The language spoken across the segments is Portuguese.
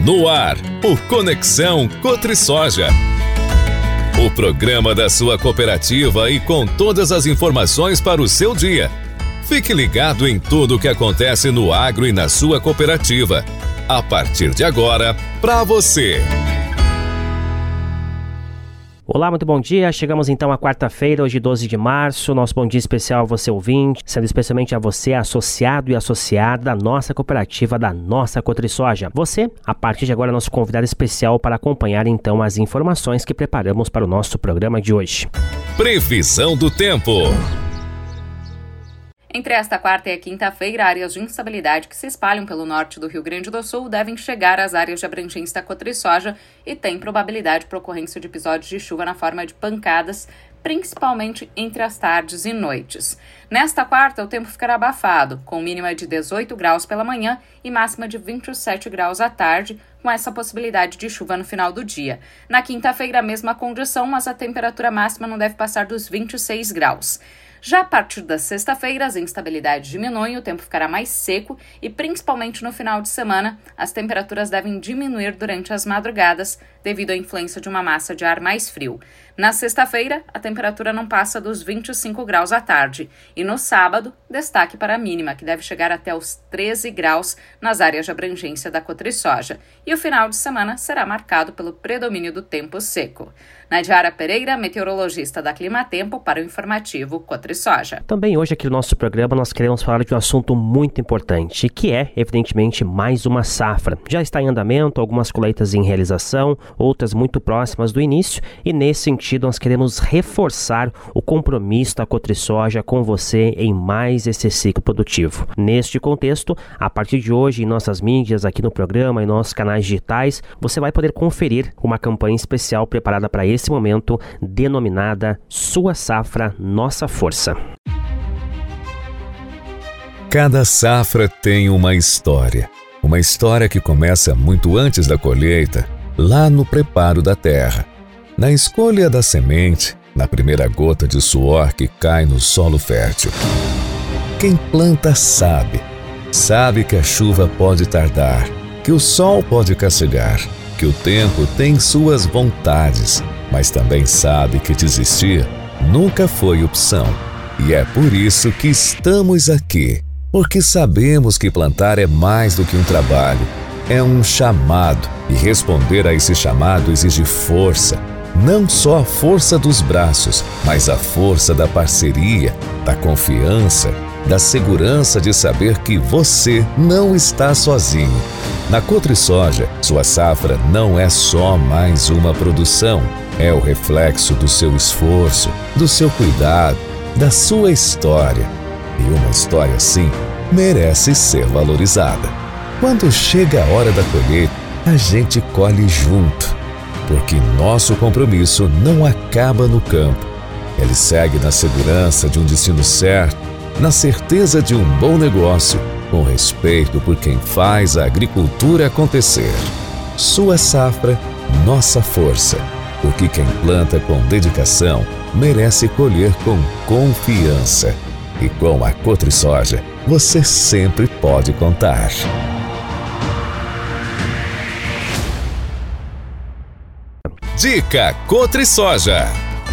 No ar, o Conexão Cotrisoja. O programa da sua cooperativa e com todas as informações para o seu dia. Fique ligado em tudo o que acontece no agro e na sua cooperativa. A partir de agora, para você. Olá, muito bom dia. Chegamos então à quarta-feira, hoje 12 de março. Nosso bom dia especial a você ouvinte, sendo especialmente a você associado e associada da nossa cooperativa, da nossa Cotrisoja. Você, a partir de agora, é nosso convidado especial para acompanhar então as informações que preparamos para o nosso programa de hoje. Previsão do tempo. Entre esta quarta e a quinta-feira, áreas de instabilidade que se espalham pelo norte do Rio Grande do Sul devem chegar às áreas de abrangência da Cotrisoja e tem probabilidade de ocorrência de episódios de chuva na forma de pancadas, principalmente entre as tardes e noites. Nesta quarta, o tempo ficará abafado, com mínima de 18 graus pela manhã e máxima de 27 graus à tarde, com essa possibilidade de chuva no final do dia. Na quinta-feira, a mesma condição, mas a temperatura máxima não deve passar dos 26 graus. Já a partir da sexta-feira, as instabilidades diminuem, o tempo ficará mais seco e, principalmente no final de semana, as temperaturas devem diminuir durante as madrugadas devido à influência de uma massa de ar mais frio. Na sexta-feira, a temperatura não passa dos 25 graus à tarde e no sábado, destaque para a mínima, que deve chegar até os 13 graus nas áreas de abrangência da Cotrisoja. E o final de semana será marcado pelo predomínio do tempo seco. Nadiara Pereira, meteorologista da Climatempo, para o informativo Cotrisoja. Também hoje aqui no nosso programa nós queremos falar de um assunto muito importante, que é, evidentemente, mais uma safra. Já está em andamento, algumas colheitas em realização, outras muito próximas do início, e nesse sentido nós queremos reforçar o compromisso da Cotrisoja com você em mais esse ciclo produtivo. Neste contexto, a partir de hoje, em nossas mídias, aqui no programa, em nossos canais digitais, você vai poder conferir uma campanha especial preparada para esse momento, denominada Sua Safra, Nossa Força. Cada safra tem uma história que começa muito antes da colheita, lá no preparo da terra, na escolha da semente, na primeira gota de suor que cai no solo fértil. Quem planta sabe que a chuva pode tardar, que o sol pode castigar, que o tempo tem suas vontades, mas também sabe que desistir nunca foi opção. E é por isso que estamos aqui, porque sabemos que plantar é mais do que um trabalho, é um chamado, e responder a esse chamado exige força. Não só a força dos braços, mas a força da parceria, da confiança, da segurança de saber que você não está sozinho. Na Cotrisoja, sua safra não é só mais uma produção, é o reflexo do seu esforço, do seu cuidado, da sua história. E uma história assim merece ser valorizada. Quando chega a hora da colheita, a gente colhe junto, porque nosso compromisso não acaba no campo. Ele segue na segurança de um destino certo, na certeza de um bom negócio, com respeito por quem faz a agricultura acontecer. Sua safra, nossa força, porque quem planta com dedicação merece colher com confiança. E com a Cotrisoja, você sempre pode contar. Dica Cotrisoja.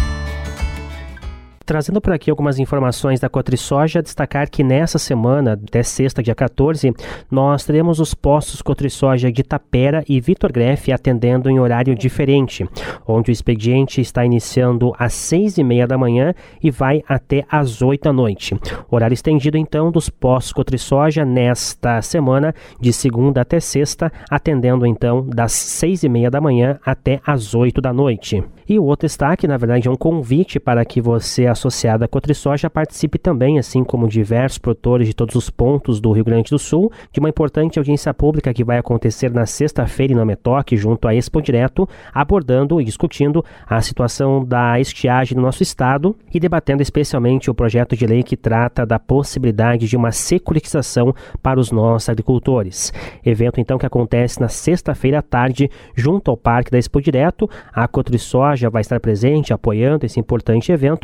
Trazendo por aqui algumas informações da Cotrisoja, destacar que nessa semana, até sexta, dia 14, nós teremos os postos Cotrisoja de Tapera e Vitor Greff atendendo em horário diferente, onde o expediente está iniciando às 6h30 da manhã e vai até às 8 da noite. Horário estendido, então, dos postos Cotrisoja nesta semana, de segunda até sexta, atendendo, então, das 6h30 da manhã até às 8 da noite. E o outro destaque, na verdade, é um convite para que você, associado à Cotrisoja, participe também, assim como diversos produtores de todos os pontos do Rio Grande do Sul, de uma importante audiência pública que vai acontecer na sexta-feira em Nametoque, junto à Expo Direto, abordando e discutindo a situação da estiagem no nosso estado e debatendo especialmente o projeto de lei que trata da possibilidade de uma securitização para os nossos agricultores. Evento, então, que acontece na sexta-feira à tarde, junto ao Parque da Expo Direto. A Cotrisoja vai estar presente, apoiando esse importante evento e também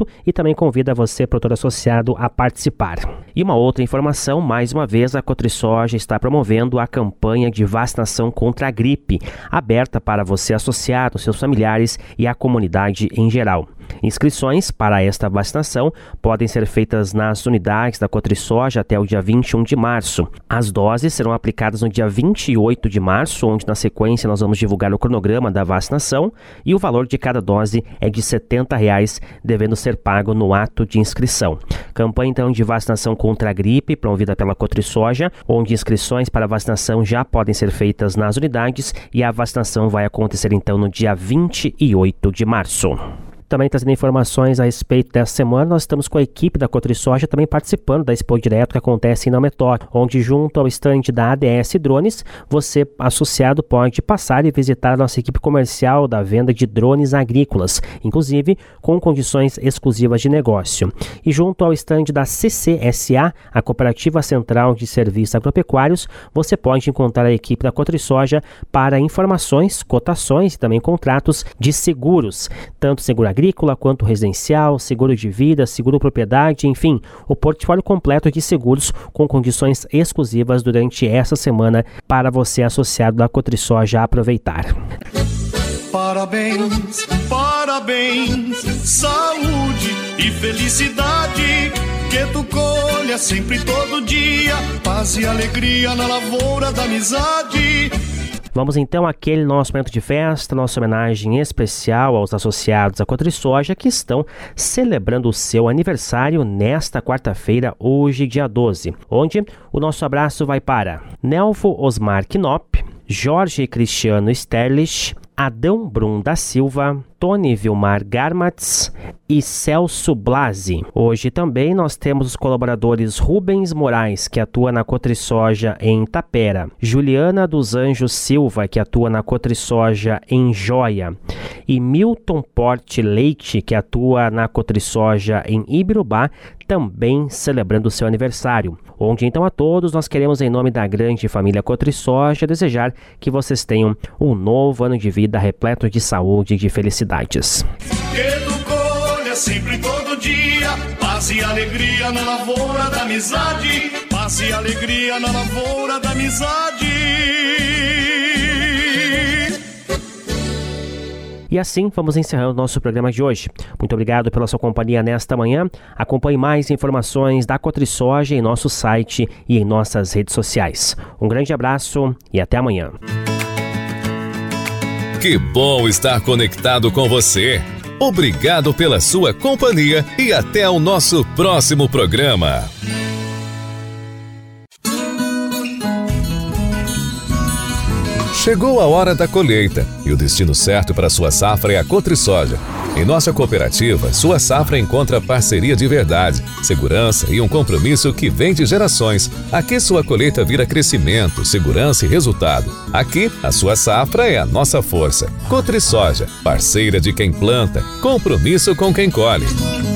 também convida você, produtor associado, a participar. E uma outra informação, mais uma vez, a Cotrisoja está promovendo a campanha de vacinação contra a gripe, aberta para você associado, seus familiares e a comunidade em geral. Inscrições para esta vacinação podem ser feitas nas unidades da Cotrisoja até o dia 21 de março. As doses serão aplicadas no dia 28 de março, onde na sequência nós vamos divulgar o cronograma da vacinação, e o valor de cada dose é de R$ 70, devendo ser pago no ato de inscrição. Campanha então de vacinação contra a gripe, promovida pela Cotrisoja, onde inscrições para vacinação já podem ser feitas nas unidades e a vacinação vai acontecer então no dia 28 de março. Também trazendo informações a respeito dessa semana, nós estamos com a equipe da Cotrisoja também participando da Expo Direto que acontece em Naumetor, onde junto ao estande da ADS Drones, você, associado, pode passar e visitar a nossa equipe comercial da venda de drones agrícolas, inclusive com condições exclusivas de negócio. E junto ao estande da CCSA, a Cooperativa Central de Serviços Agropecuários, você pode encontrar a equipe da Cotrisoja para informações, cotações e também contratos de seguros, tanto seguro agrícola quanto residencial, seguro de vida, seguro propriedade, enfim, o portfólio completo de seguros com condições exclusivas durante essa semana para você associado da Cotrisoja aproveitar. Parabéns, parabéns, saúde e felicidade, que tu colha sempre todo dia, paz e alegria na lavoura da amizade. Vamos então àquele nosso momento de festa, nossa homenagem especial aos associados à Cotrisoja que estão celebrando o seu aniversário nesta quarta-feira, hoje dia 12, onde o nosso abraço vai para Nelvo Osmar Knop, Jorge Cristiano Sterlich, Adão Brum da Silva, Tony Vilmar Garmatz e Celso Blasi. Hoje também nós temos os colaboradores Rubens Moraes, que atua na Cotrisoja em Tapera, Juliana dos Anjos Silva, que atua na Cotrisoja em Joia, e Milton Porte Leite, que atua na Cotrisoja em Ibirubá, também celebrando o seu aniversário. Onde então a todos nós queremos, em nome da grande família Cotrisoja, desejar que vocês tenham um novo ano de vida repleto de saúde e de felicidades. Que tu colha sempre todo dia, paz e alegria na lavoura da amizade, paz e alegria na lavoura da amizade. E assim vamos encerrando o nosso programa de hoje. Muito obrigado pela sua companhia nesta manhã. Acompanhe mais informações da Cotrisoja em nosso site e em nossas redes sociais. Um grande abraço e até amanhã. Que bom estar conectado com você. Obrigado pela sua companhia e até o nosso próximo programa. Chegou a hora da colheita e o destino certo para sua safra é a Cotrisoja. Em nossa cooperativa, sua safra encontra parceria de verdade, segurança e um compromisso que vem de gerações. Aqui sua colheita vira crescimento, segurança e resultado. Aqui, a sua safra é a nossa força. Cotrisoja, parceira de quem planta, compromisso com quem colhe.